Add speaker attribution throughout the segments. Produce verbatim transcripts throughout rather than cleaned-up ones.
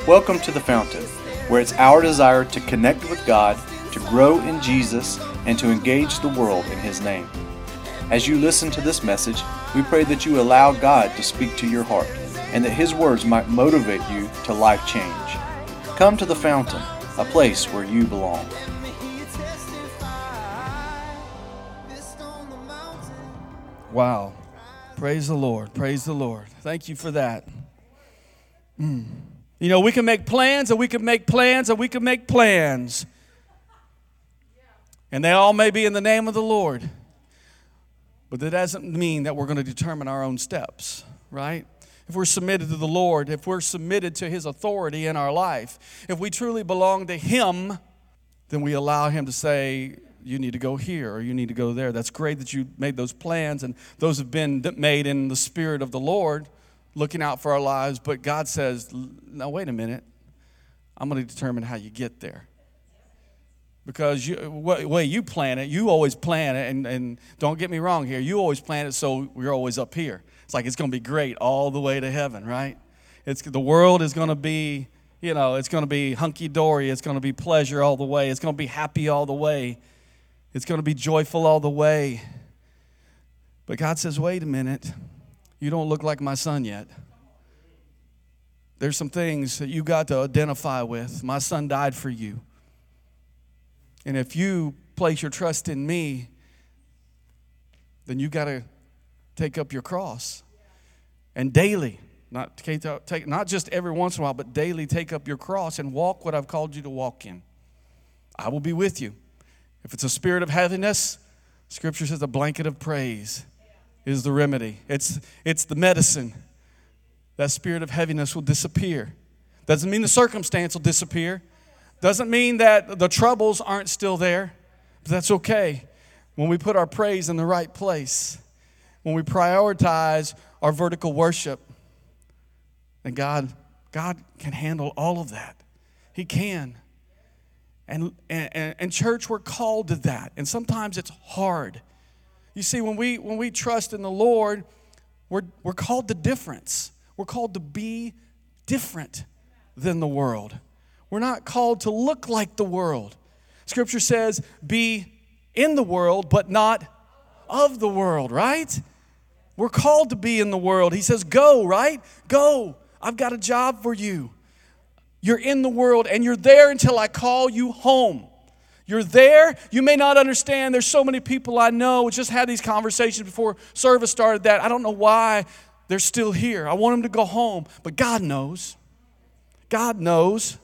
Speaker 1: Welcome to The Fountain, where it's our desire to connect with God, to grow in Jesus, and to engage the world in His name. As you listen to this message, we pray that you allow God to speak to your heart, and that His words might motivate you to life change. Come to The Fountain, a place where you belong.
Speaker 2: Wow. Praise the Lord. Praise the Lord. Thank you for that. Mm. You know, we can make plans and we can make plans and we can make plans. And they all may be in the name of the Lord. But that doesn't mean that we're going to determine our own steps, right? If we're submitted to the Lord, if we're submitted to His authority in our life, if we truly belong to Him, then we allow Him to say, you need to go here or you need to go there. That's great that you made those plans, and those have been made in the Spirit of the Lord, looking out for our lives. But God says, now wait a minute, I'm going to determine how you get there. Because you, the way you plan it, you always plan it, and, and don't get me wrong here, you always plan it so we're always up here. It's like it's going to be great all the way to heaven, right? It's the world is going to be, you know, it's going to be hunky-dory. It's going to be pleasure all the way. It's going to be happy all the way. It's going to be joyful all the way. But God says, wait a minute. You don't look like my son yet. There's some things that you got to identify with. My son died for you. And if you place your trust in me, then you got to take up your cross. And daily, not, take, not just every once in a while, but daily take up your cross and walk what I've called you to walk in. I will be with you. If it's a spirit of heaviness, Scripture says a blanket of praise is the remedy. It's, it's the medicine. That spirit of heaviness will disappear. Doesn't mean the circumstance will disappear. Doesn't mean that the troubles aren't still there. But that's okay. When we put our praise in the right place, when we prioritize our vertical worship, then God, God can handle all of that. He can. And, and, and church, we're called to that. And sometimes it's hard. You see, when we when we trust in the Lord, we're we're called to difference. We're called to be different than the world. We're not called to look like the world. Scripture says, be in the world, but not of the world, right? We're called to be in the world. He says, go, right? Go. I've got a job for you. You're in the world, and you're there until I call you home. You're there. You may not understand. There's so many people I know. We just had these conversations before service started that I don't know why they're still here. I want them to go home, but God knows. God knows.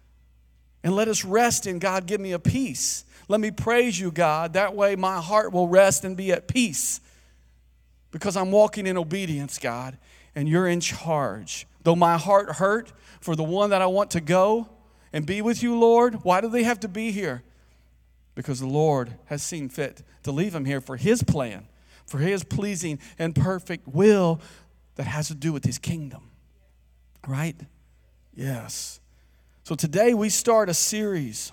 Speaker 2: And let us rest in God. Give me a peace. Let me praise you, God. That way my heart will rest and be at peace because I'm walking in obedience, God, and you're in charge. Though my heart hurt for the one that I want to go and be with you, Lord, why do they have to be here? Because the Lord has seen fit to leave him here for His plan, for His pleasing and perfect will that has to do with His kingdom. Right? Yes. So today we start a series.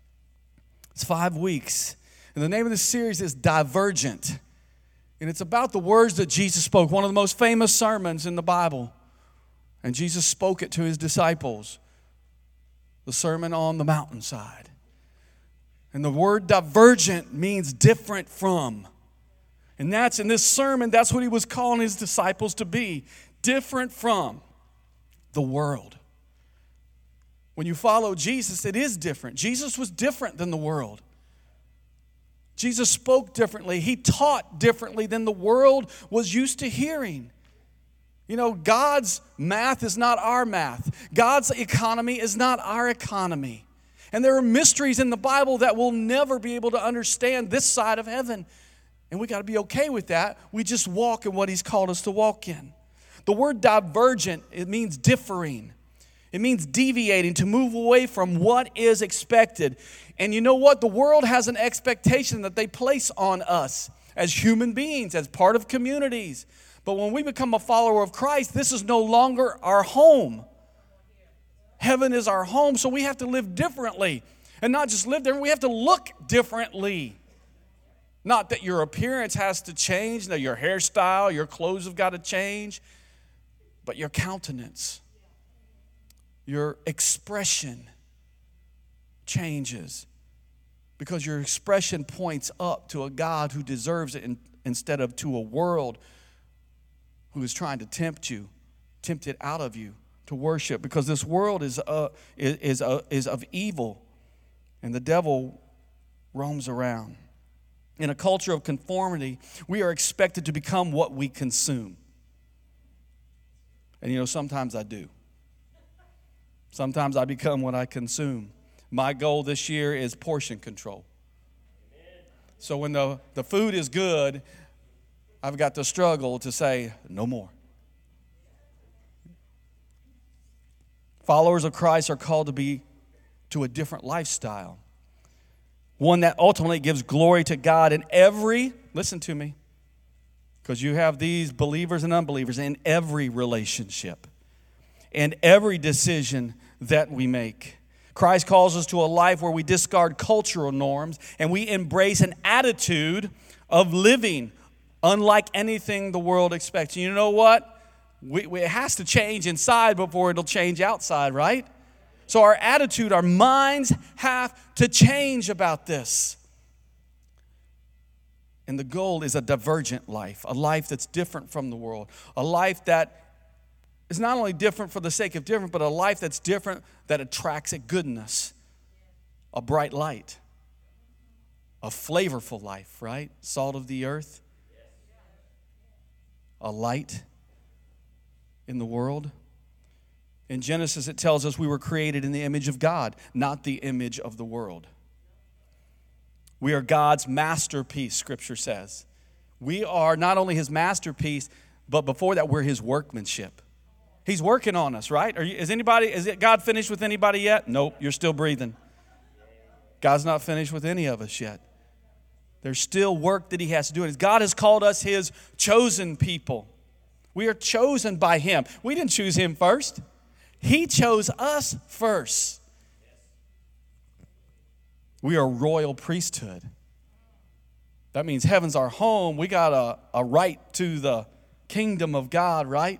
Speaker 2: It's five weeks. And the name of this series is Divergent. And it's about the words that Jesus spoke, one of the most famous sermons in the Bible. And Jesus spoke it to His disciples, the Sermon on the Mountainside. And the word divergent means different from. And that's in this sermon, that's what He was calling His disciples to be, different from the world. When you follow Jesus, it is different. Jesus was different than the world. Jesus spoke differently. He taught differently than the world was used to hearing. You know, God's math is not our math. God's economy is not our economy. And there are mysteries in the Bible that we'll never be able to understand this side of heaven. And we got to be okay with that. We just walk in what He's called us to walk in. The word divergent, it means differing. It means deviating, to move away from what is expected. And you know what? The world has an expectation that they place on us as human beings, as part of communities. But when we become a follower of Christ, this is no longer our home. Heaven is our home, so we have to live differently. And not just live there, we have to look differently. Not that your appearance has to change, that your hairstyle, your clothes have got to change, but your countenance. your expression changes. Because your expression points up to a God who deserves it in, instead of to a world who is trying to tempt you, tempt it out of you to worship. Because this world is, uh, is, is, uh, is of evil, and the devil roams around. In a culture of conformity, we are expected to become what we consume. And you know, sometimes I do. Sometimes I become what I consume. My goal this year is portion control. So when the, the food is good, I've got to struggle to say, no more. Followers of Christ are called to be to a different lifestyle. One that ultimately gives glory to God in every, listen to me, because you have these believers and unbelievers in every relationship and every decision that we make. Christ calls us to a life where we discard cultural norms and we embrace an attitude of living unlike anything the world expects. And you know what? We, we, it has to change inside before it'll change outside, right? So our attitude, our minds have to change about this. And the goal is a divergent life, a life that's different from the world, a life that is not only different for the sake of different, but a life that's different that attracts a goodness, a bright light, a flavorful life, right? Salt of the earth, a light in the world. In Genesis, it tells us we were created in the image of God, not the image of the world. We are God's masterpiece, Scripture says. We are not only His masterpiece, but before that, we're His workmanship. He's working on us, right? Are you, is anybody, is it God finished with anybody yet? Nope, you're still breathing. God's not finished with any of us yet. There's still work that He has to do. And God has called us His chosen people. We are chosen by Him. We didn't choose Him first. He chose us first. We are royal priesthood. That means heaven's our home. We got a, a right to the kingdom of God, right?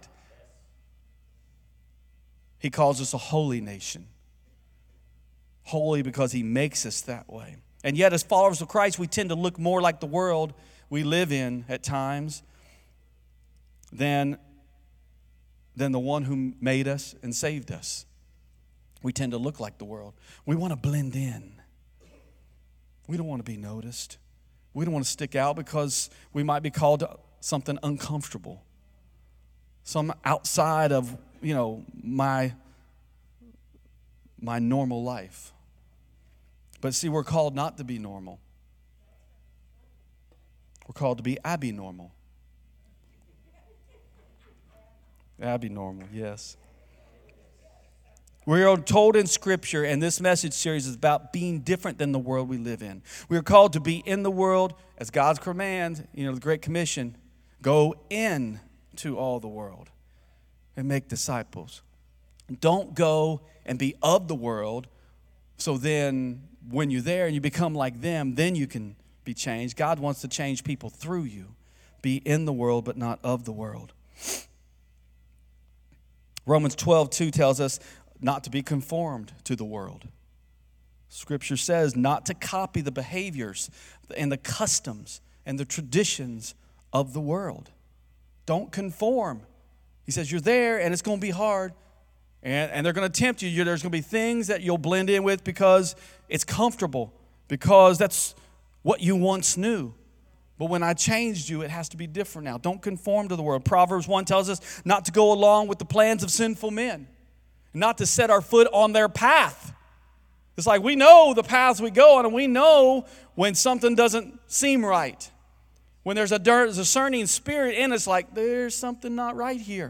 Speaker 2: He calls us a holy nation. Holy because He makes us that way. And yet as followers of Christ, we tend to look more like the world we live in at times than, than the one who made us and saved us. We tend to look like the world. We want to blend in. We don't want to be noticed. We don't want to stick out because we might be called to something uncomfortable. Some outside of, you know, my, my normal life. But see, we're called not to be normal. We're called to be abnormal. Abnormal, yes. We are told in Scripture, and this message series is about being different than the world we live in. We are called to be in the world as God's command, you know, the Great Commission, go in to all the world and make disciples. Don't go and be of the world, so then when you're there and you become like them, then you can be changed. God wants to change people through you. Be in the world, but not of the world. Romans twelve two tells us not to be conformed to the world. Scripture says not to copy the behaviors and the customs and the traditions of the world. Don't conform. He says you're there and it's going to be hard and, and they're going to tempt you. You're, there's going to be things that you'll blend in with because it's comfortable, because that's what you once knew. But when I changed you, it has to be different now. Don't conform to the world. Proverbs one tells us not to go along with the plans of sinful men, not to set our foot on their path. It's like we know the paths we go on, and we know when something doesn't seem right. When there's a discerning spirit in us, like there's something not right here.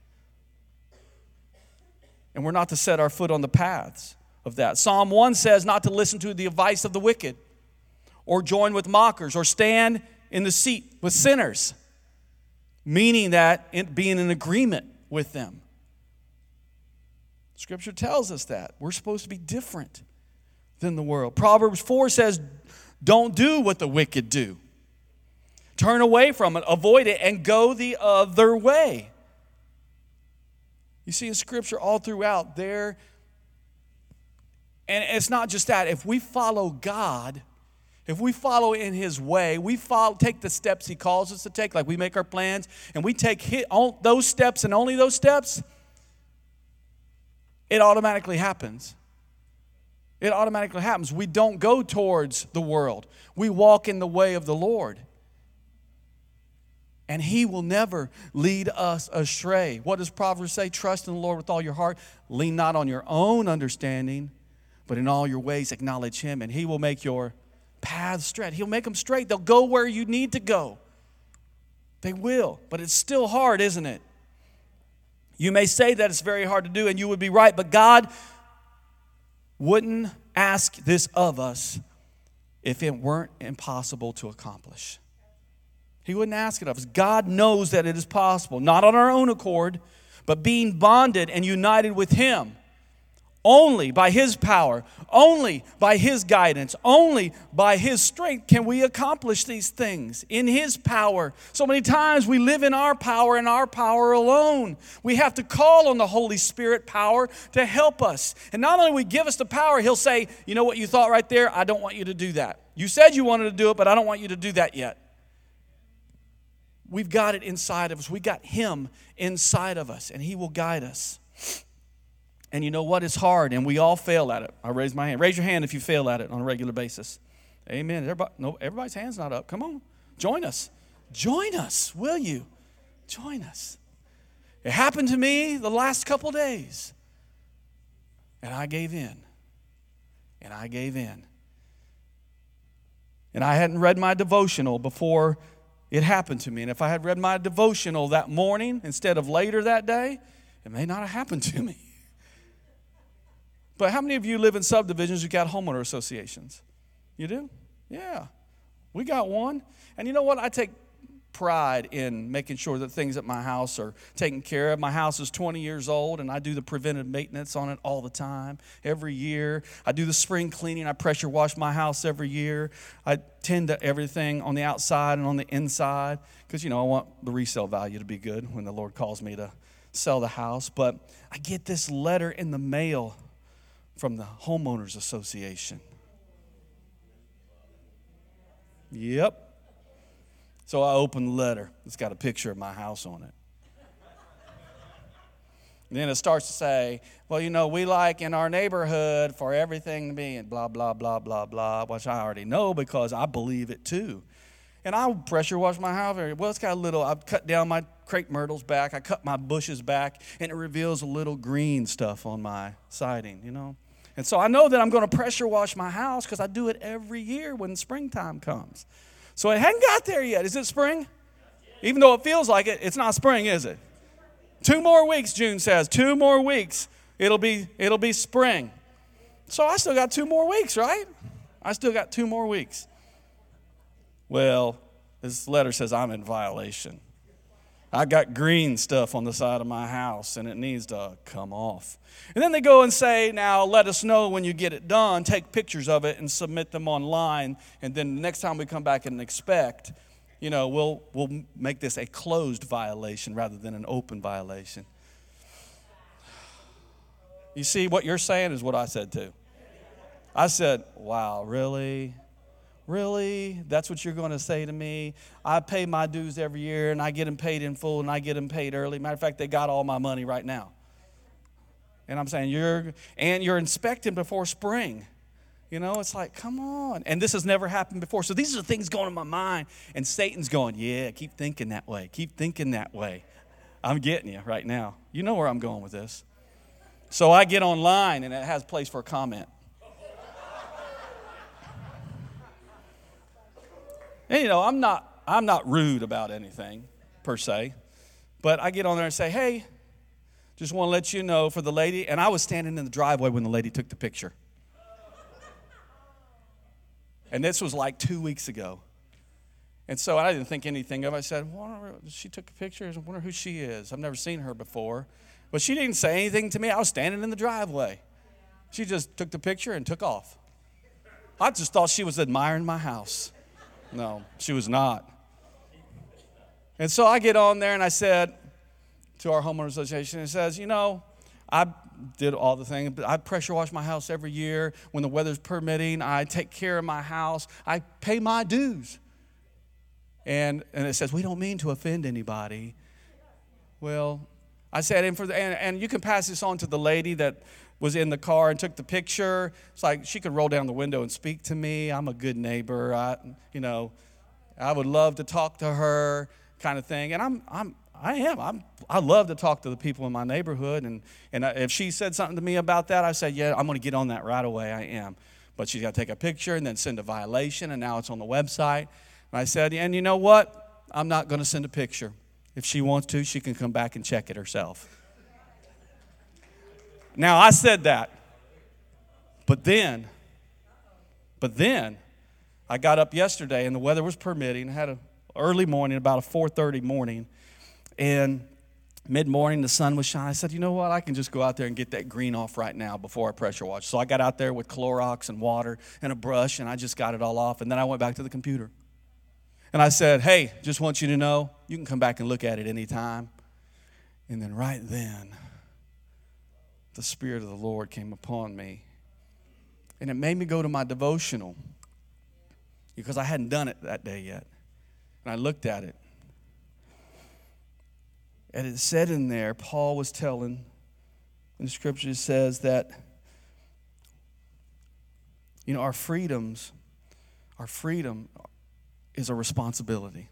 Speaker 2: And we're not to set our foot on the paths of that. Psalm one says not to listen to the advice of the wicked, or join with mockers, or stand in the seat with sinners, meaning that in, being in agreement with them. Scripture tells us that. We're supposed to be different than the world. Proverbs four says, don't do what the wicked do. Turn away from it, avoid it, and go the other way. You see in Scripture all throughout there, and it's not just that. If we follow God, if we follow in His way, we follow, take the steps He calls us to take, like we make our plans, and we take hit, all those steps and only those steps, it automatically happens. It automatically happens. We don't go towards the world. We walk in the way of the Lord. And He will never lead us astray. What does Proverbs say? Trust in the Lord with all your heart. Lean not on your own understanding, but in all your ways acknowledge Him, and He will make your paths straight. He'll make them straight. They'll go where you need to go. They will. But it's still hard, isn't it? You may say that it's very hard to do, and you would be right, but God wouldn't ask this of us if it weren't impossible to accomplish. He wouldn't ask it of us. God knows that it is possible, not on our own accord, but being bonded and united with Him. Only by His power, only by His guidance, only by His strength can we accomplish these things. In His power. So many times we live in our power and our power alone. We have to call on the Holy Spirit power to help us. And not only will He give us the power, He'll say, you know what you thought right there? I don't want you to do that. You said you wanted to do it, but I don't want you to do that yet. We've got it inside of us. We got Him inside of us, and He will guide us. And you know what? It's hard, and we all fail at it. I raise my hand. Raise your hand if you fail at it on a regular basis. Amen. Everybody, no, everybody's hand's not up. Come on. Join us. Join us, will you? Join us. It happened to me the last couple days, and I gave in. And I gave in. And I hadn't read my devotional before it happened to me. And if I had read my devotional that morning instead of later that day, it may not have happened to me. But how many of you live in subdivisions who got homeowner associations? You do? Yeah. We got one. And you know what? I take pride in making sure that things at my house are taken care of. My house is twenty years old, and I do the preventive maintenance on it all the time, every year. I do the spring cleaning. I pressure wash my house every year. I tend to everything on the outside and on the inside because, you know, I want the resale value to be good when the Lord calls me to sell the house. But I get this letter in the mail from the Homeowners Association. Yep. So I open the letter. It's got a picture of my house on it. And then it starts to say, well, you know, we like in our neighborhood for everything to be blah, blah, blah, blah, blah, which I already know because I believe it too. And I pressure wash my house. Well, it's got a little, I've cut down my crepe myrtles back. I cut my bushes back, and it reveals a little green stuff on my siding, you know. And so I know that I'm going to pressure wash my house because I do it every year when springtime comes. So it hadn't got there yet. Is it spring? Even though it feels like it, it's not spring, is it? Two more weeks, June says. Two more weeks. It'll be, it'll be spring. So I still got two more weeks, right? I still got two more weeks. Well, this letter says I'm in violation. I got green stuff on the side of my house, and it needs to come off. And then they go and say, now let us know when you get it done. Take pictures of it and submit them online. And then the next time we come back and inspect, you know, we'll we'll make this a closed violation rather than an open violation. You see, what you're saying is what I said too. I said, wow, really? Really? That's what you're going to say to me? I pay my dues every year, and I get them paid in full, and I get them paid early. Matter of fact, they got all my money right now. And I'm saying, you're, and you're inspecting before spring. You know, it's like, come on. And this has never happened before. So these are the things going in my mind. And Satan's going, yeah, keep thinking that way. Keep thinking that way. I'm getting you right now. You know where I'm going with this. So I get online, and it has a place for a comment. And, you know, I'm not I'm not rude about anything, per se. But I get on there and say, hey, just want to let you know for the lady. And I was standing in the driveway when the lady took the picture. And this was like two weeks ago. And so I didn't think anything of it. I said, well, she took a picture. I wonder who she is. I've never seen her before. But she didn't say anything to me. I was standing in the driveway. She just took the picture and took off. I just thought she was admiring my house. No, she was not. And so I get on there and I said to our homeowners association and says, you know, I did all the things. I pressure wash my house every year. When the weather's permitting, I take care of my house. I pay my dues. And and it says, we don't mean to offend anybody. Well, I said, and, for the, and, and you can pass this on to the lady that was in the car and took the picture. It's like she could roll down the window and speak to me. I'm a good neighbor. I, you know, I would love to talk to her, kind of thing. And I'm, I'm, I am. I'm, I love to talk to the people in my neighborhood. And and if she said something to me about that, I said, yeah, I'm going to get on that right away. I am. But she's got to take a picture and then send a violation, and now it's on the website. And I said, and you know what? I'm not going to send a picture. If she wants to, she can come back and check it herself. Now, I said that. But then, but then, I got up yesterday, and the weather was permitting. I had an early morning, about a four thirty morning. And mid-morning, the sun was shining. I said, you know what? I can just go out there and get that green off right now before I pressure wash. So I got out there with Clorox and water and a brush, and I just got it all off. And then I went back to the computer. And I said, hey, just want you to know, you can come back and look at it anytime. And then right then, the Spirit of the Lord came upon me. And it made me go to my devotional because I hadn't done it that day yet. And I looked at it. And it said in there, Paul was telling, in the scripture it says that, you know, our freedoms, our freedom is a responsibility.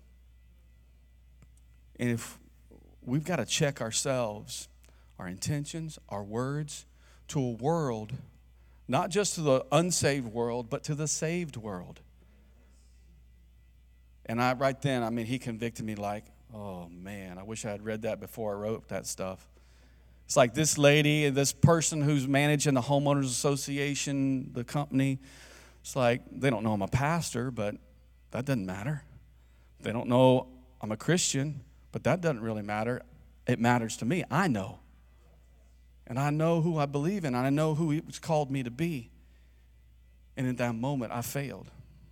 Speaker 2: And if we've got to check ourselves, our intentions, our words, to a world, not just to the unsaved world, but to the saved world. And I, right then, I mean, he convicted me like, oh, man, I wish I had read that before I wrote that stuff. It's like this lady and this person who's managing the homeowners association, the company, it's like they don't know I'm a pastor, but that doesn't matter. They don't know I'm a Christian, but that doesn't really matter. It matters to me. I know. And I know who I believe in. And I know who He's called me to be. And in that moment, I failed.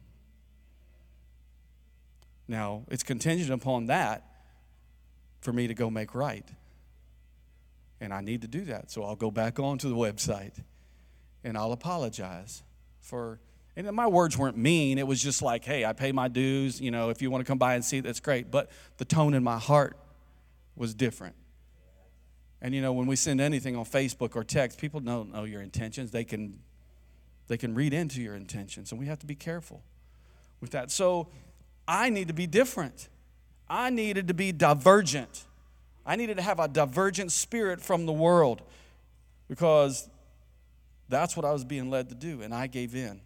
Speaker 2: Now, it's contingent upon that for me to go make right. And I need to do that. So I'll go back onto the website and I'll apologize for, and my words weren't mean. It was just like, hey, I pay my dues. You know, if you want to come by and see it, that's great. But the tone in my heart was different. And, you know, when we send anything on Facebook or text, people don't know your intentions. They can, they can read into your intentions, and we have to be careful with that. So I need to be different. I needed to be divergent. I needed to have a divergent spirit from the world because that's what I was being led to do, and I gave in.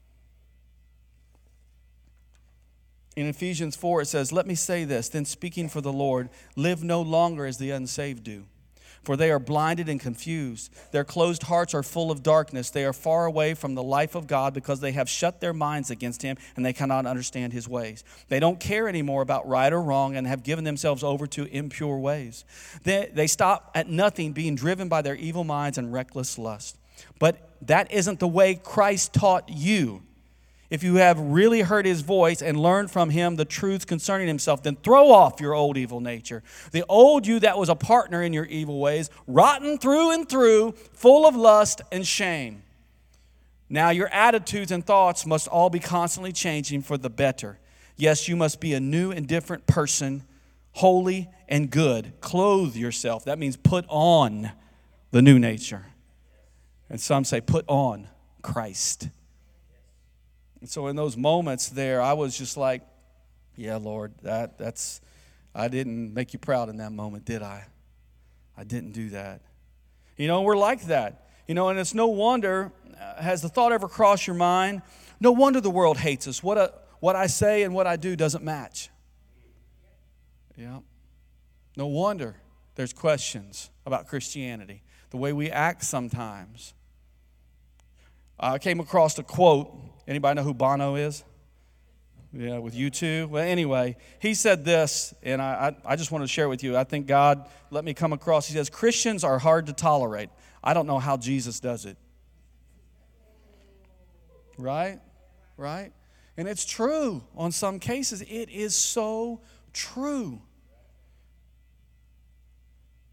Speaker 2: In Ephesians four, it says, let me say this, then speaking for the Lord, live no longer as the unsaved do. For they are blinded and confused. Their closed hearts are full of darkness. They are far away from the life of God because they have shut their minds against Him and they cannot understand His ways. They don't care anymore about right or wrong and have given themselves over to impure ways. They, they stop at nothing, being driven by their evil minds and reckless lust. But that isn't the way Christ taught you. If you have really heard His voice and learned from Him the truth concerning Himself, then throw off your old evil nature. The old you that was a partner in your evil ways, rotten through and through, full of lust and shame. Now your attitudes and thoughts must all be constantly changing for the better. Yes, you must be a new and different person, holy and good. Clothe yourself. That means put on the new nature. And some say put on Christ. And so in those moments there, I was just like, yeah, Lord, that that's, I didn't make you proud in that moment, did I? I didn't do that. You know, we're like that. You know, and it's no wonder, uh, has the thought ever crossed your mind? No wonder the world hates us. What, a, what I say and what I do doesn't match. Yeah. No wonder there's questions about Christianity, the way we act sometimes. I came across a quote. Anybody know who Bono is? Yeah, with U two. Well, anyway, he said this, and I, I, I just want to share it with you. I think God let me come across. He says, Christians are hard to tolerate. I don't know how Jesus does it. Right? Right? And it's true. On some cases, it is so true.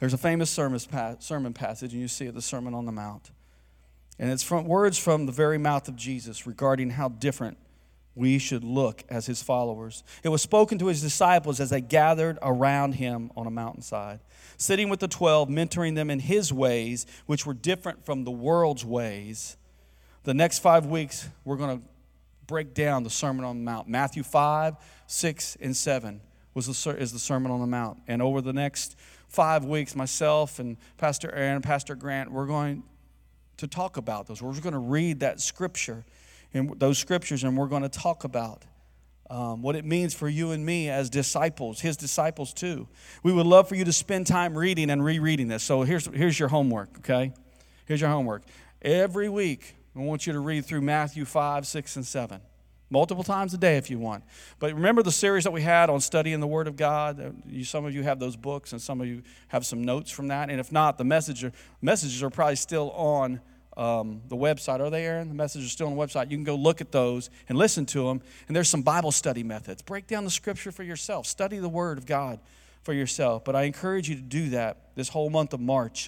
Speaker 2: There's a famous sermon passage, and you see it, the Sermon on the Mount. And it's from words from the very mouth of Jesus regarding how different we should look as his followers. It was spoken to his disciples as they gathered around him on a mountainside, sitting with the twelve, mentoring them in his ways, which were different from the world's ways. The next five weeks, we're going to break down the Sermon on the Mount. Matthew five, six, and seven was the, is the Sermon on the Mount. And over the next five weeks, myself and Pastor Aaron and Pastor Grant, we're going to talk about those. We're just going to read that scripture, and those scriptures, and we're going to talk about um, what it means for you and me as disciples, his disciples too. We would love for you to spend time reading and rereading this. So here's, here's your homework, okay? Here's your homework. Every week, I want you to read through Matthew five, six, and seven. Multiple times a day if you want. But remember the series that we had on studying the Word of God? You, some of you have those books, and some of you have some notes from that. And if not, the message, messages are probably still on um, the website. Are they, Aaron? The messages are still on the website. You can go look at those and listen to them. And there's some Bible study methods. Break down the Scripture for yourself. Study the Word of God for yourself. But I encourage you to do that this whole month of March.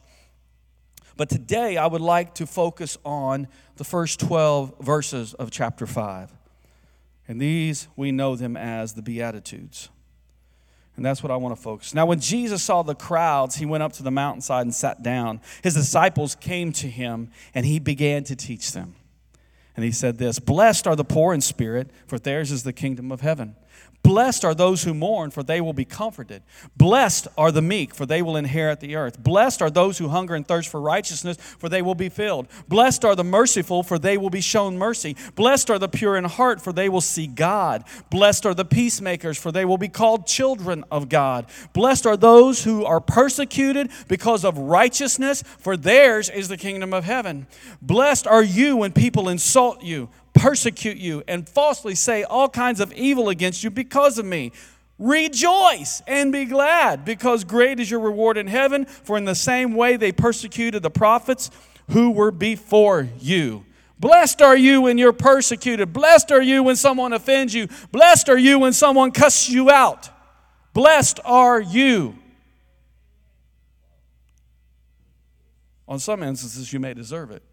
Speaker 2: But today I would like to focus on the first twelve verses of chapter five. And these, we know them as the Beatitudes. And that's what I want to focus. Now, when Jesus saw the crowds, he went up to the mountainside and sat down. His disciples came to him, and he began to teach them. And he said this, "Blessed are the poor in spirit, for theirs is the kingdom of heaven. Blessed are those who mourn, for they will be comforted. Blessed are the meek, for they will inherit the earth. Blessed are those who hunger and thirst for righteousness, for they will be filled. Blessed are the merciful, for they will be shown mercy. Blessed are the pure in heart, for they will see God. Blessed are the peacemakers, for they will be called children of God. Blessed are those who are persecuted because of righteousness, for theirs is the kingdom of heaven. Blessed are you when people insult you, persecute you, and falsely say all kinds of evil against you because of me. Rejoice and be glad, because great is your reward in heaven, for in the same way they persecuted the prophets who were before you. Blessed are you when you're persecuted. Blessed are you when someone offends you. Blessed are you when someone cusses you out. Blessed are you. On some instances, you may deserve it.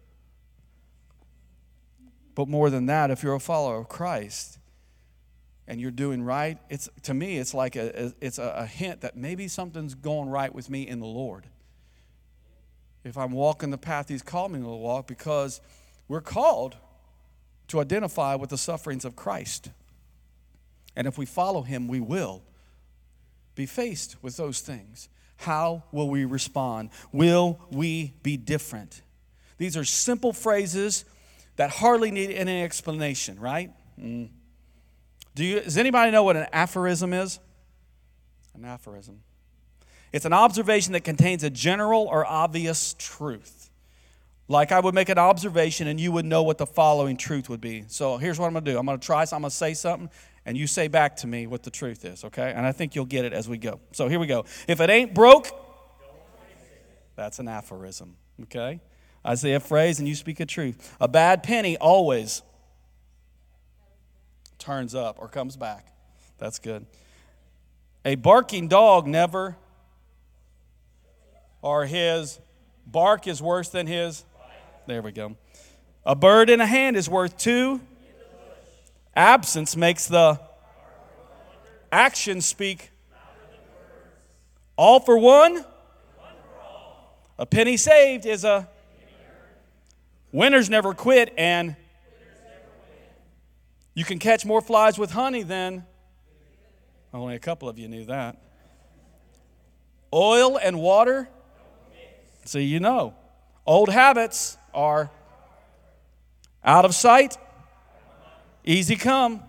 Speaker 2: But more than that, if you're a follower of Christ and you're doing right, it's to me, it's like a, it's a, a hint that maybe something's going right with me in the Lord. If I'm walking the path he's called me to walk, because we're called to identify with the sufferings of Christ. And if we follow him, we will be faced with those things. How will we respond? Will we be different? These are simple phrases that hardly need any explanation, right? Mm. Do you, does anybody know what an aphorism is? An aphorism. It's an observation that contains a general or obvious truth. Like I would make an observation and you would know what the following truth would be. So here's what I'm going to do. I'm going to try, so I'm going to say something, and you say back to me what the truth is, okay? And I think you'll get it as we go. So here we go. If it ain't broke, that's an aphorism, okay? I say a phrase and you speak a truth. A bad penny always turns up or comes back. That's good. A barking dog never, or his bark is worse than his. There we go. A bird in a hand is worth two. Absence makes the actions speak. All for one. A penny saved is a winners never quit, and you can catch more flies with honey than, only a couple of you knew that. Oil and water, so you know. Old habits are out of sight, easy come.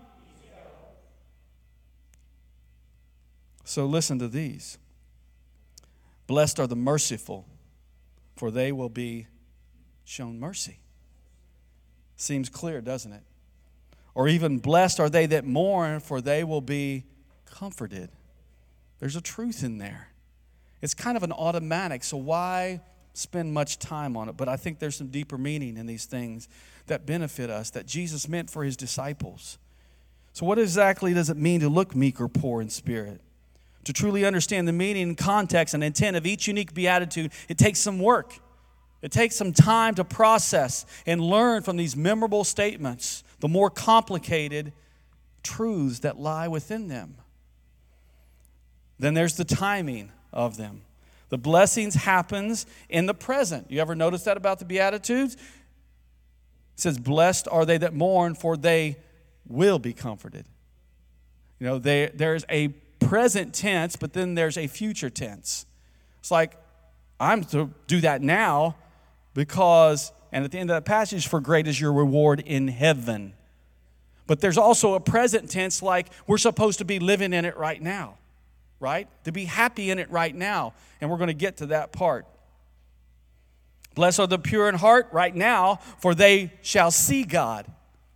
Speaker 2: So listen to these. Blessed are the merciful, for they will be shown mercy. Seems clear, doesn't it? Or even blessed are they that mourn, for they will be comforted. There's a truth in there. It's kind of an automatic, so why spend much time on it? But I think there's some deeper meaning in these things that benefit us, that Jesus meant for his disciples. So what exactly does it mean to look meek or poor in spirit? To truly understand the meaning, context, and intent of each unique beatitude, it takes some work. It takes some time to process and learn from these memorable statements the more complicated truths that lie within them. Then there's the timing of them. The blessings happens in the present. You ever notice that about the Beatitudes? It says, blessed are they that mourn, for they will be comforted. You know, they, there's a present tense, but then there's a future tense. It's like, I'm to do that now because, and at the end of that passage, for great is your reward in heaven. But there's also a present tense, like we're supposed to be living in it right now. Right? To be happy in it right now. And we're going to get to that part. Blessed are the pure in heart right now, for they shall see God.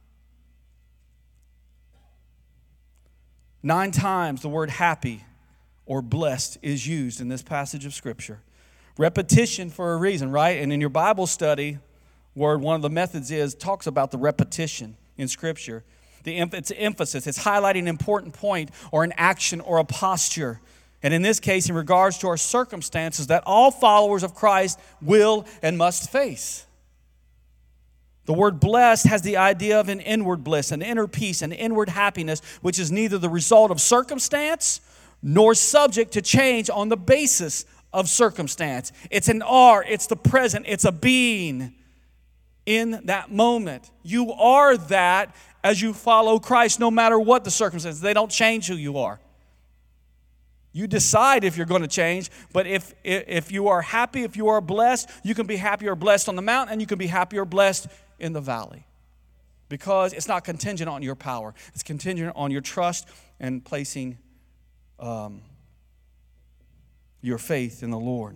Speaker 2: Nine times the word happy or blessed is used in this passage of Scripture. Repetition for a reason, right? And in your Bible study, where one of the methods is, talks about the repetition in Scripture. The, it's emphasis. It's highlighting an important point or an action or a posture. And in this case, in regards to our circumstances that all followers of Christ will and must face. The word blessed has the idea of an inward bliss, an inner peace, an inward happiness, which is neither the result of circumstance nor subject to change on the basis of circumstance. It's an are, it's the present, it's a being in that moment. You are that as you follow Christ, no matter what the circumstances. They don't change who you are. You decide if you're going to change, but if, if you are happy, if you are blessed, you can be happy or blessed on the mountain, and you can be happy or blessed in the valley. Because it's not contingent on your power. It's contingent on your trust and placing um, your faith in the Lord.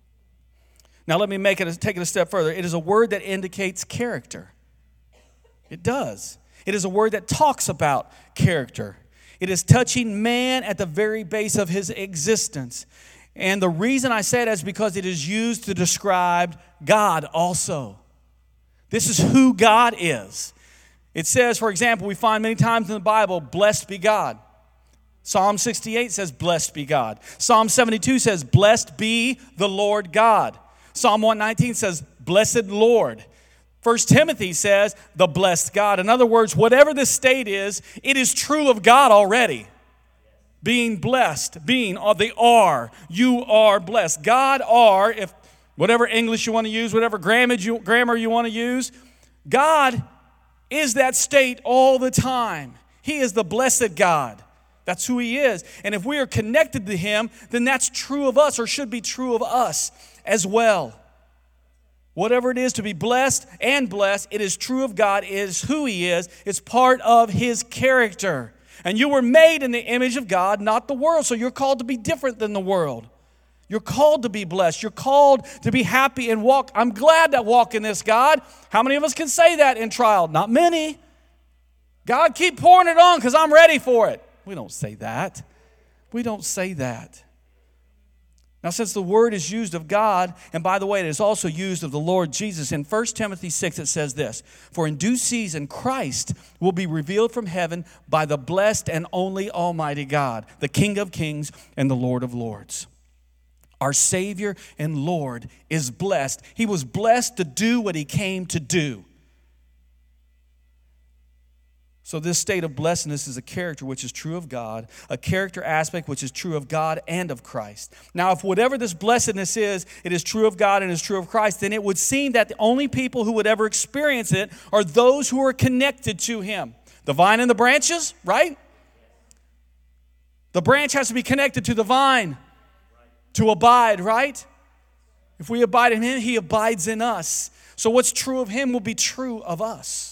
Speaker 2: Now let me make it take it a step further. It is a word that indicates character. It does. It is a word that talks about character. It is touching man at the very base of his existence. And the reason I say that is because it is used to describe God also. This is who God is. It says, for example, we find many times in the Bible, blessed be God. Psalm sixty-eight says, blessed be God. Psalm seventy-two says, blessed be the Lord God. Psalm one nineteen says, blessed Lord. First Timothy says, the blessed God. In other words, whatever the state is, it is true of God already. Being blessed, being of the are, you are blessed. God are, if whatever English you want to use, whatever grammar you, grammar you want to use, God is that state all the time. He is the blessed God. That's who He is. And if we are connected to Him, then that's true of us, or should be true of us as well. Whatever it is to be blessed and blessed, it is true of God, it is who He is, it's part of His character. And you were made in the image of God, not the world, so you're called to be different than the world. You're called to be blessed. You're called to be happy and walk. I'm glad to walk in this, God. How many of us can say that in trial? Not many. God, keep pouring it on because I'm ready for it. We don't say that. We don't say that. Now, since the word is used of God, and by the way, it is also used of the Lord Jesus, in First Timothy six it says this, for in due season Christ will be revealed from heaven by the blessed and only Almighty God, the King of kings and the Lord of lords. Our Savior and Lord is blessed. He was blessed to do what He came to do. So this state of blessedness is a character which is true of God, a character aspect which is true of God and of Christ. Now, if whatever this blessedness is, it is true of God and is true of Christ, then it would seem that the only people who would ever experience it are those who are connected to Him. The vine and the branches, right? The branch has to be connected to the vine to abide, right? If we abide in Him, He abides in us. So what's true of Him will be true of us.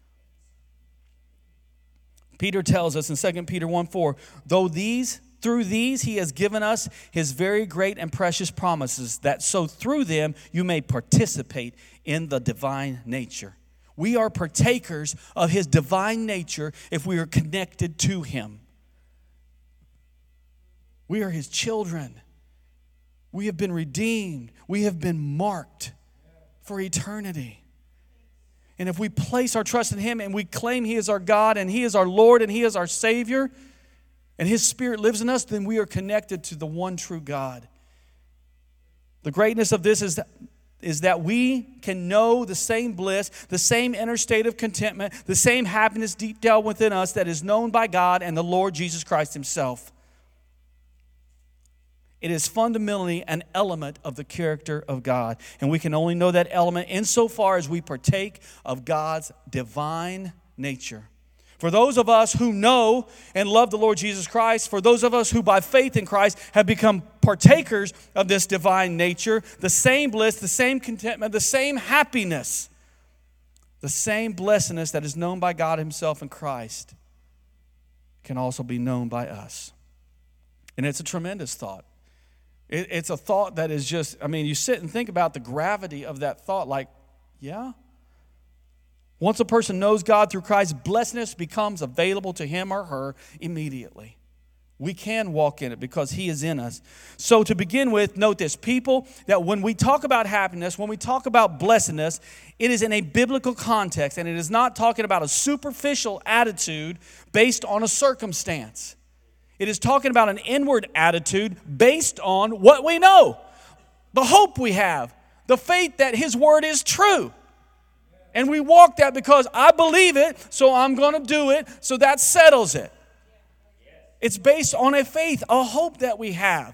Speaker 2: Peter tells us in Second Peter one four, though these, through these He has given us His very great and precious promises, that so through them you may participate in the divine nature. We are partakers of His divine nature if we are connected to Him. We are His children. We have been redeemed. We have been marked for eternity. And if we place our trust in Him and we claim He is our God and He is our Lord and He is our Savior, and His Spirit lives in us, then we are connected to the one true God. The greatness of this is that, is that we can know the same bliss, the same inner state of contentment, the same happiness deep down within us that is known by God and the Lord Jesus Christ Himself. It is fundamentally an element of the character of God. And we can only know that element insofar as we partake of God's divine nature. For those of us who know and love the Lord Jesus Christ, for those of us who by faith in Christ have become partakers of this divine nature, the same bliss, the same contentment, the same happiness, the same blessedness that is known by God Himself in Christ can also be known by us. And it's a tremendous thought. It, it's a thought that is just, I mean, you sit and think about the gravity of that thought, like, yeah. Once a person knows God through Christ, blessedness becomes available to him or her immediately. We can walk in it because He is in us. So to begin with, note this. People, that when we talk about happiness, when we talk about blessedness, it is in a biblical context, and it is not talking about a superficial attitude based on a circumstance. It is talking about an inward attitude based on what we know, the hope we have, the faith that His word is true. And we walk that because I believe it, so I'm going to do it, so that settles it. It's based on a faith, a hope that we have.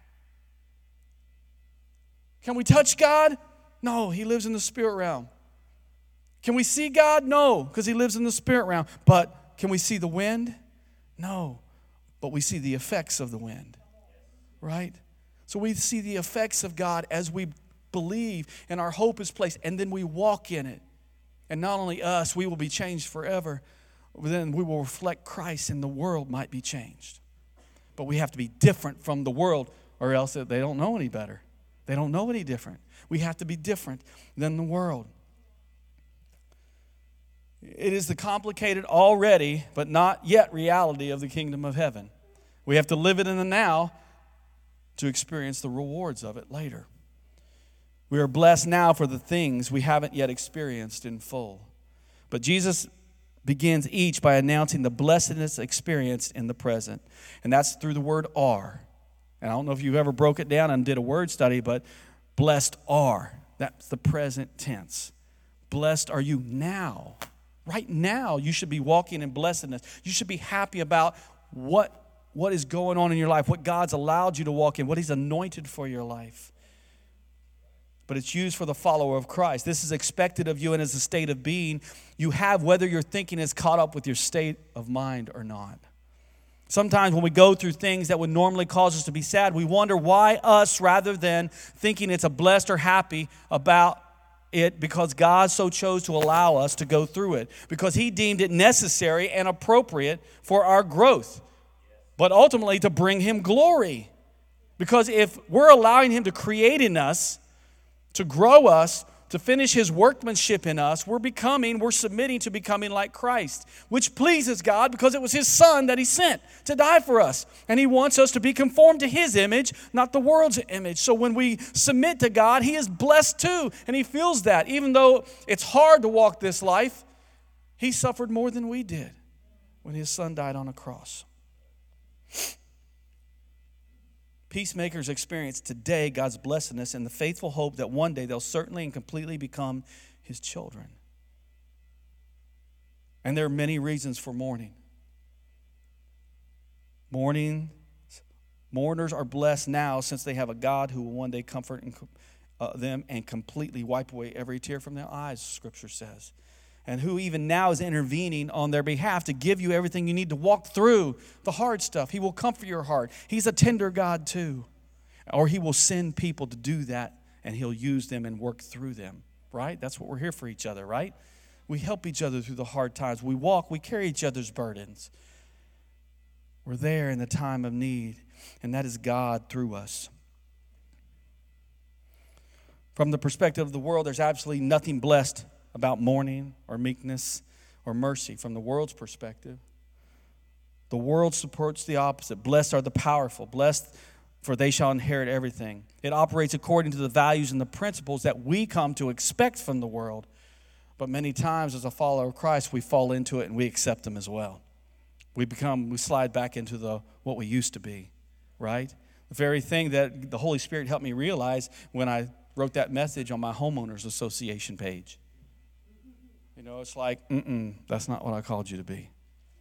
Speaker 2: Can we touch God? No, He lives in the spirit realm. Can we see God? No, because He lives in the spirit realm. But can we see the wind? No, but we see the effects of the wind, right? So we see the effects of God as we believe and our hope is placed, and then we walk in it. And not only us, we will be changed forever, but then we will reflect Christ and the world might be changed. But we have to be different from the world, or else they don't know any better. They don't know any different. We have to be different than the world. It is the complicated already, but not yet reality of the kingdom of heaven. We have to live it in the now to experience the rewards of it later. We are blessed now for the things we haven't yet experienced in full. But Jesus begins each by announcing the blessedness experienced in the present. And that's through the word are. And I don't know if you've ever broke it down and did a word study, but blessed are. That's the present tense. Blessed are you now. Right now, you should be walking in blessedness. You should be happy about what, what is going on in your life, what God's allowed you to walk in, what He's anointed for your life. But it's used for the follower of Christ. This is expected of you, and as a state of being you have, whether your thinking is caught up with your state of mind or not. Sometimes when we go through things that would normally cause us to be sad, we wonder why us rather than thinking it's a blessed or happy about it because God so chose to allow us to go through it, because He deemed it necessary and appropriate for our growth, but ultimately to bring Him glory. Because if we're allowing Him to create in us, to grow us, to finish His workmanship in us, we're becoming, we're submitting to becoming like Christ, which pleases God because it was His Son that He sent to die for us. And He wants us to be conformed to His image, not the world's image. So when we submit to God, He is blessed too, and He feels that. Even though it's hard to walk this life, He suffered more than we did when His Son died on a cross. Peacemakers experience today God's blessedness and the faithful hope that one day they'll certainly and completely become His children. And there are many reasons for mourning. Mourning, mourners are blessed now since they have a God who will one day comfort uh, them and completely wipe away every tear from their eyes, Scripture says. And who even now is intervening on their behalf to give you everything you need to walk through the hard stuff. He will comfort your heart. He's a tender God too. Or He will send people to do that, and He'll use them and work through them, right? That's what we're here for each other, right? We help each other through the hard times. We walk, we carry each other's burdens. We're there in the time of need, and that is God through us. From the perspective of the world, there's absolutely nothing blessed about mourning or meekness or mercy from the world's perspective. The world supports the opposite. Blessed are the powerful. Blessed, for they shall inherit everything. It operates according to the values and the principles that we come to expect from the world. But many times as a follower of Christ, we fall into it and we accept them as well. We become, we slide back into the what we used to be, right? The very thing that the Holy Spirit helped me realize when I wrote that message on my homeowners association page. You know, it's like, mm-mm, that's not what I called you to be.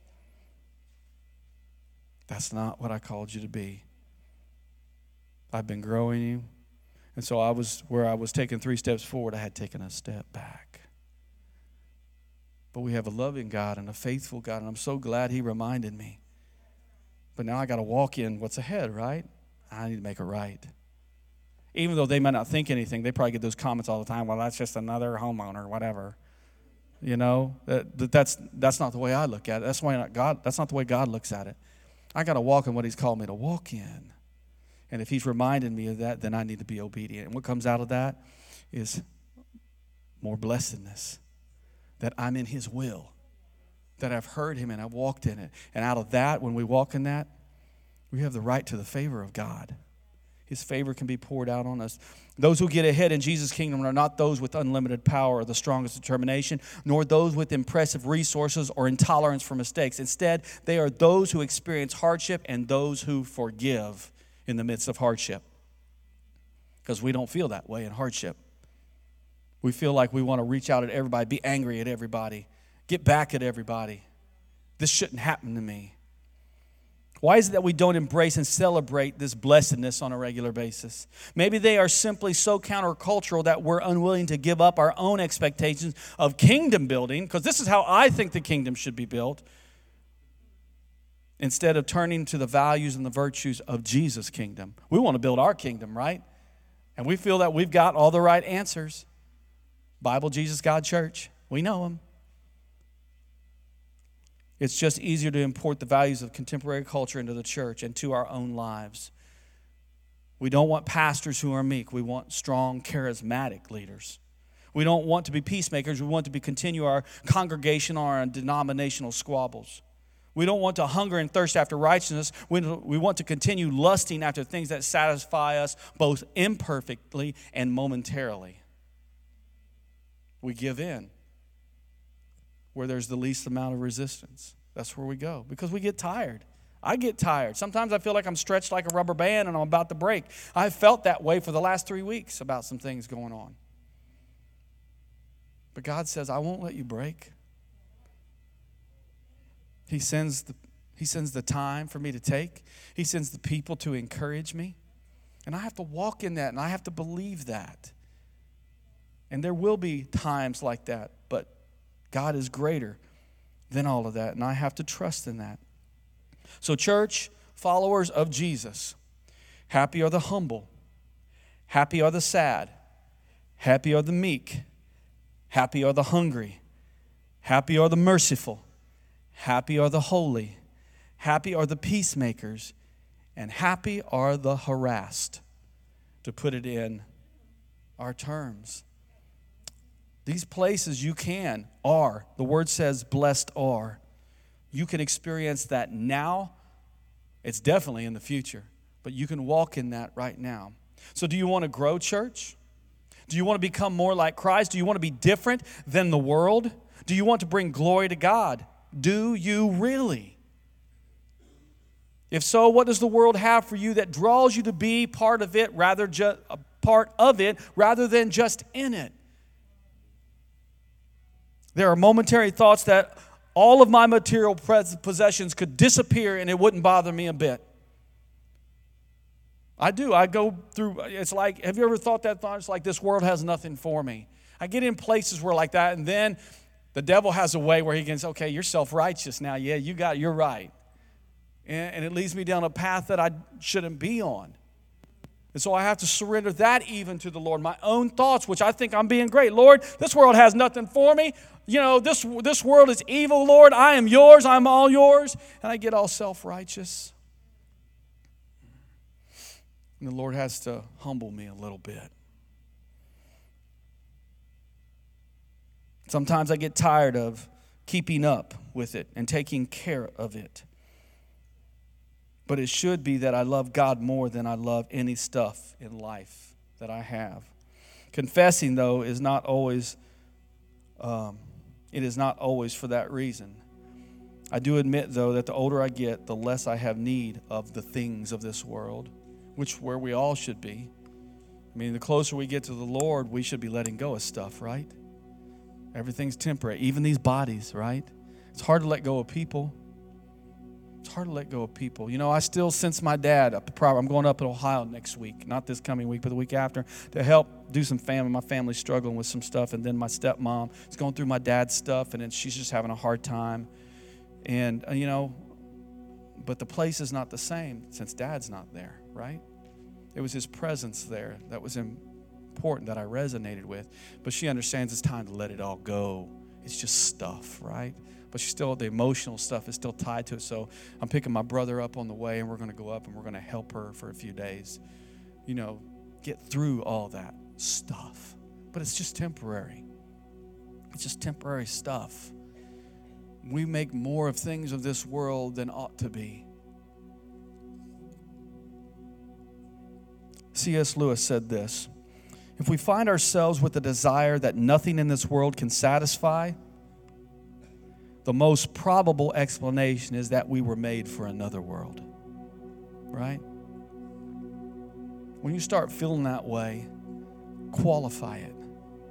Speaker 2: That's not what I called you to be. I've been growing you. And so I was, where I was taking three steps forward, I had taken a step back. But we have a loving God and a faithful God, and I'm so glad he reminded me. But now I got to walk in what's ahead, right? I need to make it right. Even though they might not think anything, they probably get those comments all the time, well, that's just another homeowner, whatever. You know, that, that that's that's not the way I look at it. That's why not God, that's not the way God looks at it. I got to walk in what he's called me to walk in. And if he's reminded me of that, then I need to be obedient. And what comes out of that is more blessedness, that I'm in his will, that I've heard him and I've walked in it. And out of that, when we walk in that, we have the right to the favor of God. His favor can be poured out on us. Those who get ahead in Jesus' kingdom are not those with unlimited power or the strongest determination, nor those with impressive resources or intolerance for mistakes. Instead, they are those who experience hardship and those who forgive in the midst of hardship. Because we don't feel that way in hardship. We feel like we want to reach out at everybody, be angry at everybody, get back at everybody. This shouldn't happen to me. Why is it that we don't embrace and celebrate this blessedness on a regular basis? Maybe they are simply so countercultural that we're unwilling to give up our own expectations of kingdom building, because this is how I think the kingdom should be built, instead of turning to the values and the virtues of Jesus' kingdom. We want to build our kingdom, right? And we feel that we've got all the right answers. Bible, Jesus, God, church. We know them. It's just easier to import the values of contemporary culture into the church and to our own lives. We don't want pastors who are meek. We want strong, charismatic leaders. We don't want to be peacemakers. We want to be continue our congregational or denominational squabbles. We don't want to hunger and thirst after righteousness. We, we want to continue lusting after things that satisfy us both imperfectly and momentarily. We give in where there's the least amount of resistance. That's where we go because we get tired. I get tired. Sometimes I feel like I'm stretched like a rubber band and I'm about to break. I've felt that way for the last three weeks about some things going on. But God says, I won't let you break. He sends the, he sends the time for me to take. He sends the people to encourage me. And I have to walk in that and I have to believe that. And there will be times like that, but God is greater than all of that, and I have to trust in that. So church, followers of Jesus, happy are the humble, happy are the sad, happy are the meek, happy are the hungry, happy are the merciful, happy are the holy, happy are the peacemakers, and happy are the harassed, to put it in our terms. These places you can, are, the word says blessed are. You can experience that now. It's definitely in the future, but you can walk in that right now. So do you want to grow, church? Do you want to become more like Christ? Do you want to be different than the world? Do you want to bring glory to God? Do you really? If so, what does the world have for you that draws you to be part of it rather just a part of it rather than just in it? There are momentary thoughts that all of my material possessions could disappear and it wouldn't bother me a bit. I do. I go through, it's like, have you ever thought that thought? It's like this world has nothing for me. I get in places where like that, and then the devil has a way where he can say, okay, you're self-righteous now. Yeah, you got, you're right. And, and it leads me down a path that I shouldn't be on. And so I have to surrender that even to the Lord. My own thoughts, which I think I'm being great. Lord, this world has nothing for me. You know, this, this world is evil, Lord. I am yours. I'm all yours. And I get all self-righteous. And the Lord has to humble me a little bit. Sometimes I get tired of keeping up with it and taking care of it. But it should be that I love God more than I love any stuff in life that I have. Confessing, though, is not always, um, it is not always for that reason. I do admit, though, that the older I get, the less I have need of the things of this world, which where we all should be. I mean, the closer we get to the Lord, we should be letting go of stuff, right? Everything's temporary, even these bodies, right? It's hard to let go of people. It's hard to let go of people. You know, I still sense my dad. I'm going up in Ohio next week, not this coming week, but the week after, to help do some family. My family's struggling with some stuff, and then my stepmom is going through my dad's stuff, and then she's just having a hard time. And, uh, you know, but the place is not the same since Dad's not there, right? It was his presence there that was important, that I resonated with. But she understands it's time to let it all go. It's just stuff, right? But she's still, the emotional stuff is still tied to it. So I'm picking my brother up on the way, and we're going to go up, and we're going to help her for a few days, you know, get through all that stuff. But it's just temporary. It's just temporary stuff. We make more of things of this world than ought to be. C S Lewis said this: if we find ourselves with the desire that nothing in this world can satisfy, the most probable explanation is that we were made for another world. Right? When you start feeling that way, qualify it.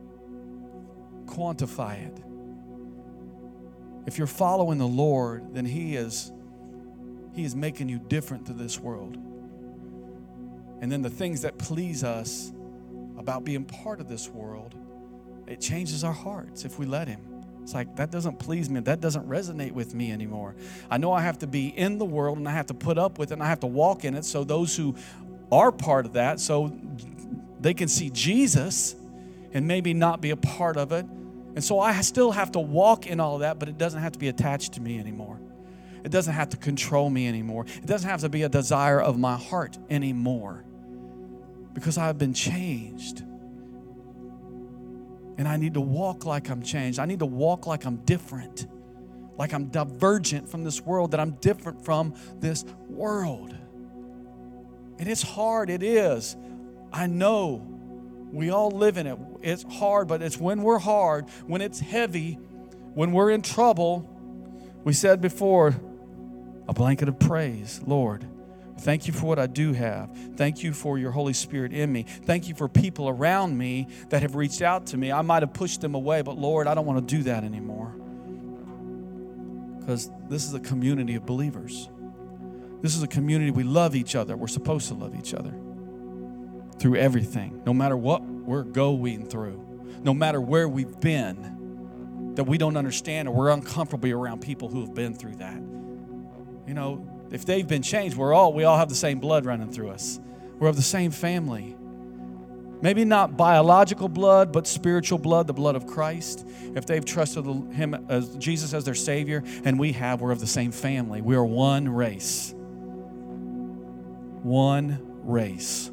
Speaker 2: Quantify it. If you're following the Lord, then He is, He is making you different to this world. And then the things that please us about being part of this world, it changes our hearts if we let Him. It's like, that doesn't please me. That doesn't resonate with me anymore. I know I have to be in the world, and I have to put up with it, and I have to walk in it, so those who are part of that, so they can see Jesus and maybe not be a part of it. And so I still have to walk in all of that, but it doesn't have to be attached to me anymore. It doesn't have to control me anymore. It doesn't have to be a desire of my heart anymore, because I've been changed. And I need to walk like I'm changed. I need to walk like I'm different, like I'm divergent from this world, that I'm different from this world. And it's hard. It is. I know. We all live in it. It's hard, but it's when we're hard, when it's heavy, when we're in trouble. We said before, a blanket of praise. Lord, thank you for what I do have. Thank you for your Holy Spirit in me. Thank you for people around me that have reached out to me. I might have pushed them away, but Lord, I don't want to do that anymore. Because this is a community of believers. This is a community. We love each other. We're supposed to love each other through everything, no matter what we're going through, no matter where we've been, that we don't understand, or we're uncomfortable around people who have been through that. You know, if they've been changed, we're all, we all have the same blood running through us. We're of the same family. Maybe not biological blood, but spiritual blood, the blood of Christ. If they've trusted Him as Jesus as their Savior, and we have, we're of the same family. We are one race. One race.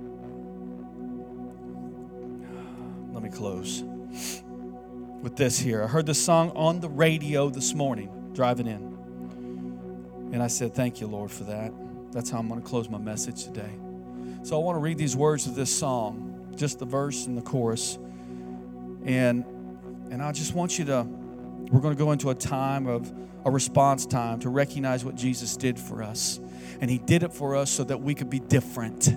Speaker 2: Let me close with this here. I heard this song on the radio this morning, driving in. And I said, thank you, Lord, for that. That's how I'm going to close my message today. So I want to read these words of this song, just the verse and the chorus. And, and I just want you to, we're going to go into a time of a response time to recognize what Jesus did for us. And He did it for us so that we could be different.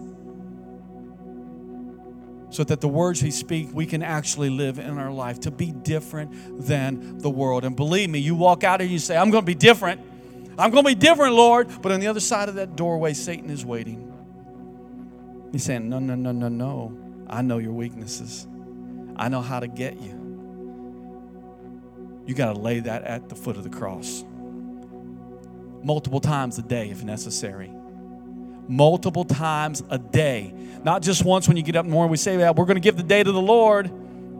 Speaker 2: So that the words He speaks, we can actually live in our life to be different than the world. And believe me, you walk out and you say, I'm going to be different. I'm going to be different, Lord. But on the other side of that doorway, Satan is waiting. He's saying, no, no, no, no, no. I know your weaknesses. I know how to get you. You got to lay that at the foot of the cross. Multiple times a day if necessary. Multiple times a day. Not just once when you get up in the morning. We say that we're going to give the day to the Lord.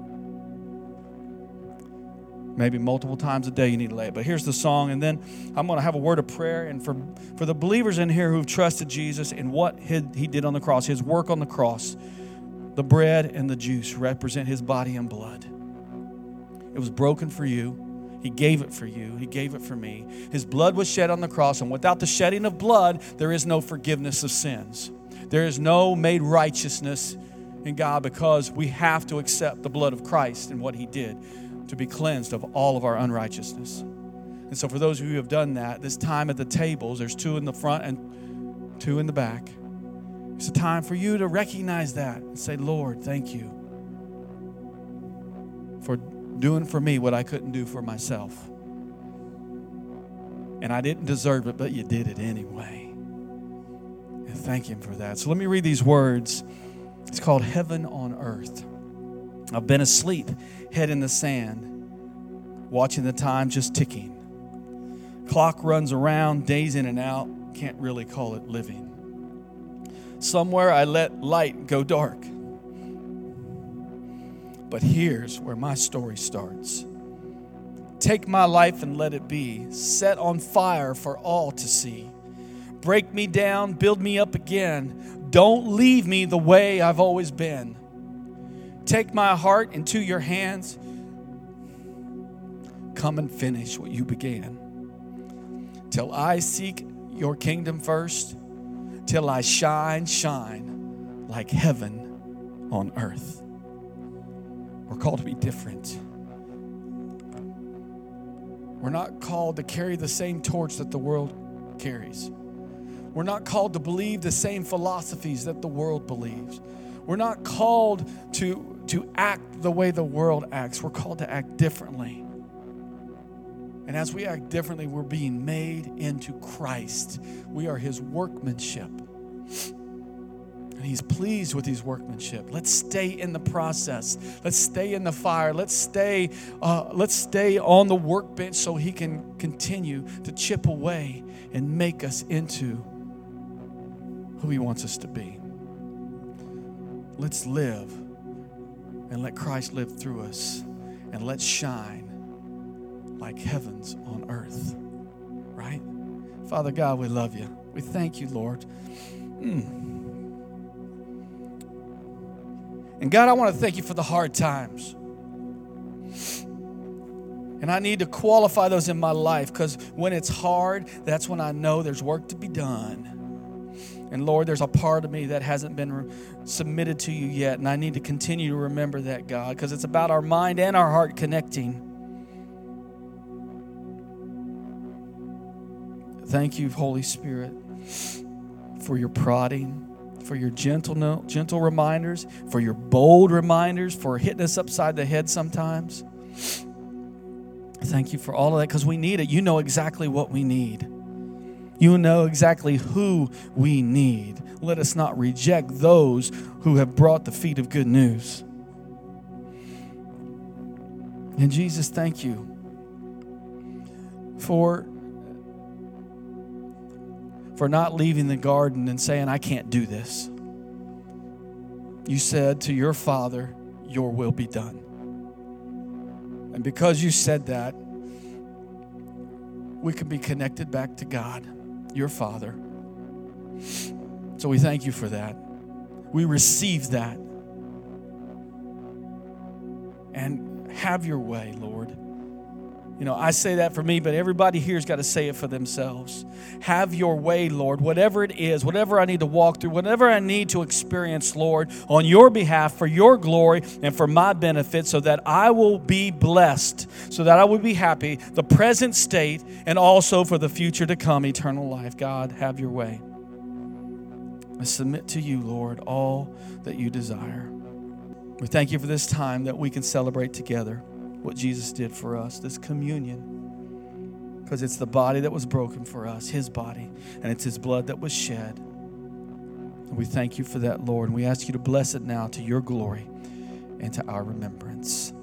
Speaker 2: Maybe multiple times a day you need to lay it. But here's the song, and then I'm going to have a word of prayer. And for, for the believers in here who've trusted Jesus and what he, he did on the cross, His work on the cross, the bread and the juice represent His body and blood. It was broken for you. He gave it for you. He gave it for me. His blood was shed on the cross, and without the shedding of blood, there is no forgiveness of sins. There is no made righteousness in God, because we have to accept the blood of Christ and what He did to be cleansed of all of our unrighteousness. And so for those of you who have done that, this time at the tables, there's two in the front and two in the back. It's a time for you to recognize that and say, Lord, thank you for doing for me what I couldn't do for myself. And I didn't deserve it, but you did it anyway. And thank him for that. So let me read these words. It's called Heaven on Earth. I've been asleep, head in the sand, watching the time just ticking. Clock runs around, days in and out, can't really call it living. Somewhere I let light go dark. But here's where my story starts. Take my life and let it be set on fire for all to see. Break me down, build me up again. Don't leave me the way I've always been. Take my heart into your hands. Come and finish what you began. Till I seek your kingdom first. Till I shine, shine like heaven on earth. We're called to be different. We're not called to carry the same torch that the world carries. We're not called to believe the same philosophies that the world believes. We're not called to, to act the way the world acts. We're called to act differently. And as we act differently, we're being made into Christ. We are his workmanship. And he's pleased with his workmanship. Let's stay in the process. Let's stay in the fire. Let's stay, uh, let's stay on the workbench so he can continue to chip away and make us into who he wants us to be. Let's live and let Christ live through us, and let's shine like heavens on earth, right? Father God, we love you. We thank you, Lord. Mm. And God, I want to thank you for the hard times. And I need to qualify those in my life, because when it's hard, that's when I know there's work to be done. And Lord, there's a part of me that hasn't been re- submitted to you yet, and I need to continue to remember that, God, because it's about our mind and our heart connecting. Thank you, Holy Spirit, for your prodding, for your gentle, gentle reminders, for your bold reminders, for hitting us upside the head sometimes. Thank you for all of that, because we need it. You know exactly what we need. You know exactly who we need. Let us not reject those who have brought the feet of good news. And Jesus, thank you for, for not leaving the garden and saying, I can't do this. You said to your Father, your will be done. And because you said that, we can be connected back to God, your Father. So we thank you for that. We receive that. And have your way, Lord. You know, I say that for me, but everybody here's got to say it for themselves. Have your way, Lord, whatever it is, whatever I need to walk through, whatever I need to experience, Lord, on your behalf, for your glory and for my benefit, so that I will be blessed, so that I will be happy, the present state, and also for the future to come, eternal life. God, have your way. I submit to you, Lord, all that you desire. We thank you for this time that we can celebrate together what Jesus did for us, this communion, because it's the body that was broken for us, his body, and it's his blood that was shed. And we thank you for that, Lord, and we ask you to bless it now to your glory and to our remembrance.